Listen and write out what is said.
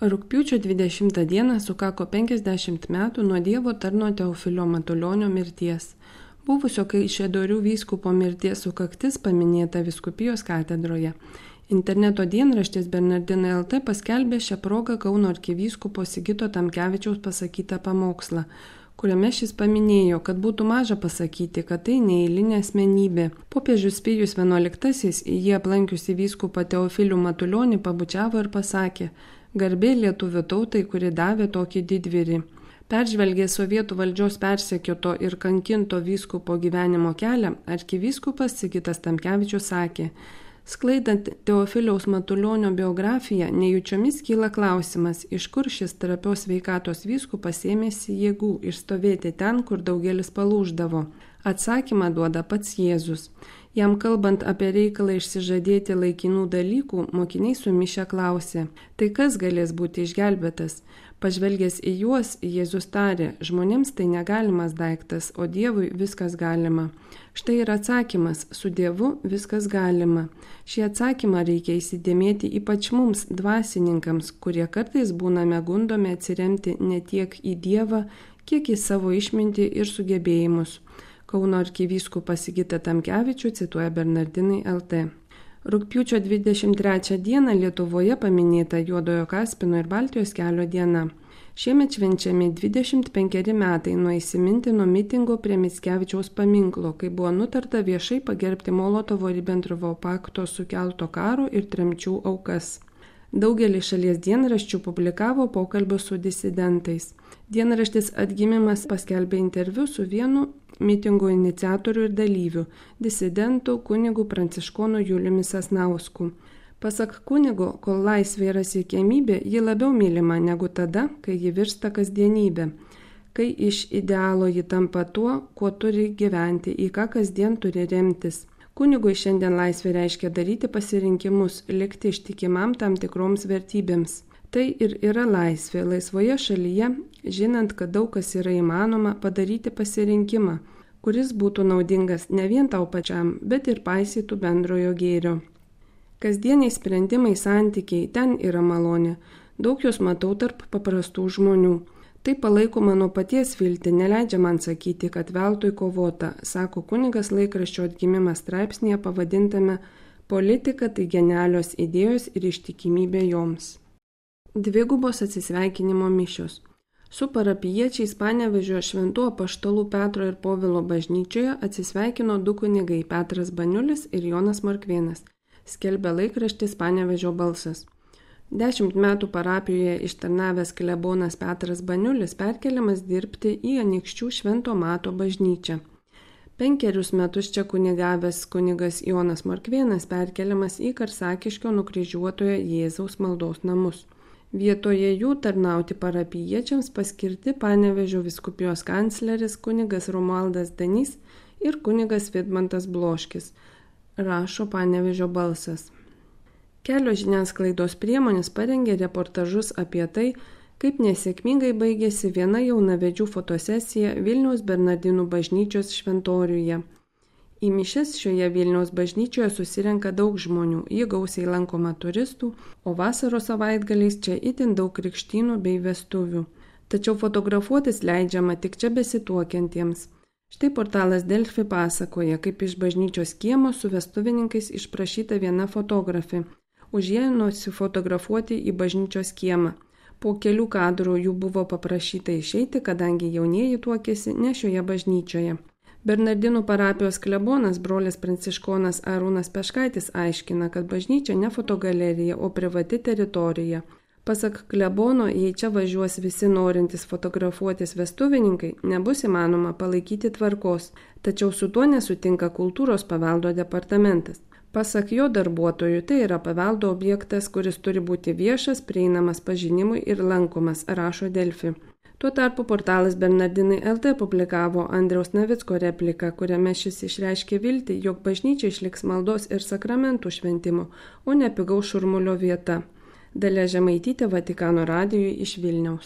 Rugpjūčio 20 dieną sukako 50 metų nuo Dievo tarno Teofilio Matulionio mirties. Buvusio Kaišiadorių vyskupo mirties sukaktis paminėta vyskupijos katedroje. Interneto dienraštis Bernardinai LT paskelbė šią progą Kauno arkivyskupo Sigito Tamkevičiaus pasakytą pamokslą, kuriame šis paminėjo, kad būtų maža pasakyti, kad tai neeilinė asmenybė. Popiežius Pijus XI į jį aplankiusi vyskupą Teofilių Matulionį pabučiavo ir pasakė: "Garbė lietuvių tautai, kuri davė tokį didvyrį." Peržvelgė sovietų valdžios persekioto ir kankinto vyskupo gyvenimo kelią, arkivyskupas Sigitas Tamkevičius sakė: "Sklaidant Teofiliaus Matulionio biografiją, nejučiomis kyla klausimas, iš kur šis trapios sveikatos vyskupas ėmėsi jėgų išstovėti ten, kur daugelis palūždavo. Atsakymą duoda pats Jėzus. Jam kalbant apie reikalą išsižadėti laikinų dalykų, mokiniai sumišę klausė: "Tai kas galės būti išgelbėtas?" Pažvelgęs į juos, Jėzus tarė: "Žmonėms tai negalimas daiktas, o Dievui viskas galima." Štai ir atsakymas: su Dievu viskas galima. Šį atsakymą reikia įsidėmėti ypač mums, dvasininkams, kurie kartais būname gundomi atsiremti ne tiek į Dievą, kiek į savo išmintį ir sugebėjimus. Kauno arkivyskupas Sigitą Tamkevičių cituoja Bernardinai LT. Rugpjūčio 23 dieną Lietuvoje paminėta Juodojo Kaspino ir Baltijos kelio diena. Šiemet švenčiami 25 metai nuo įsimintino mitingo prie Mickevičiaus paminklo, kai buvo nutarta viešai pagerbti Molotovo-Ribentropo pakto sukelto karo ir tremčių aukas. Daugelį šalies dienraščių publikavo pokalbius su disidentais. Dienraštis Atgimimas paskelbė interviu su vienu mitingo iniciatorių ir dalyvių, disidentų kunigu pranciškonu Juliumi Sasnausku. Pasak kunigo, kol laisvė yra siekiamybė, ji labiau mylima negu tada, kai ji virsta kasdienybė, kai iš idealo ji tampa tuo, kuo turi gyventi, į ką kasdien turi remtis. Kunigui šiandien laisvė reiškia daryti pasirinkimus, likti ištikimam tam tikroms vertybėms. Tai ir yra laisvė laisvoje šalyje, žinant, kad daug kas yra įmanoma, padaryti pasirinkimą, kuris būtų naudingas ne vien tau pačiam, bet ir paisytų bendrojo gėrio. Kasdieniai sprendimai, santykiai, ten yra malonė. Daug jos matau tarp paprastų žmonių. Tai palaiko mano paties viltį, neleidžia man sakyti, kad veltui kovota, sako kunigas laikraščio Atgimimas straipsnėje pavadintame "Politika tai genialios idėjos ir ištikimybė joms". Dvigubos atsisveikinimo mišios. Su parapijiečiais Panevėžio Šventų Apaštalų Petro ir Povilo bažnyčioje atsisveikino du kunigai Petras Baniulis ir Jonas Morkvėnas, skelbia laikraštis Panevėžio balsas. 10 metų parapijoje ištarnavęs klebonas Petras Baniulis perkeliamas dirbti į Anykščių Švento Mato bažnyčią. 5 metus čia kunigavęs kunigas Jonas Morkvėnas perkeliamas į Karsakiškio Nukryžiuotojo Jėzaus maldos namus. Vietoje jų tarnauti parapijiečiams paskirti Panevėžio vyskupijos kancleris kunigas Romualdas Danys ir kunigas Vidmantas Bloškis, rašo Panevėžio balsas. Kelios žiniasklaidos priemonės parengė reportažus apie tai, kaip nesėkmingai baigėsi viena jaunavedžių fotosesija Vilniaus Bernardinų bažnyčios šventoriuje. Į mišias šioje Vilniaus bažnyčioje susirenka daug žmonių, ji gausiai lankoma turistų, o vasaros savaitgaliais čia itin daug krikštynų bei vestuvių. Tačiau fotografuotis leidžiama tik čia besituokiantiems. Štai portalas Delfi pasakoja, kaip iš bažnyčios kiemo su vestuvininkais išprašyta viena fotografė. Už ją nusifotografuoti į bažnyčios kiemą. Po kelių kadrų jų buvo paprašyta išeiti, kadangi jaunieji tuokėsi ne šioje bažnyčioje. Bernardinų parapijos klebonas brolis pranciškonas Arūnas Peškaitis aiškina, kad bažnyčia ne fotogalerija, o privati teritorija. Pasak klebono, jei čia važiuos visi norintys fotografuotis vestuvininkai, nebus įmanoma palaikyti tvarkos, tačiau su tuo nesutinka kultūros paveldo departamentas. Pasak jo darbuotojų, tai yra paveldo objektas, kuris turi būti viešas, prieinamas pažinimui ir lankomas, rašo Delfi. Tuo tarpu portalas Bernardinai LT publikavo Andriaus Navicko repliką, kuriame šis išreiškė viltį, jog bažnyčia išliks maldos ir sakramentų šventimo, o ne pigaus šurmulio vieta. Dalia Žemaitytė, Vatikano radijui iš Vilniaus.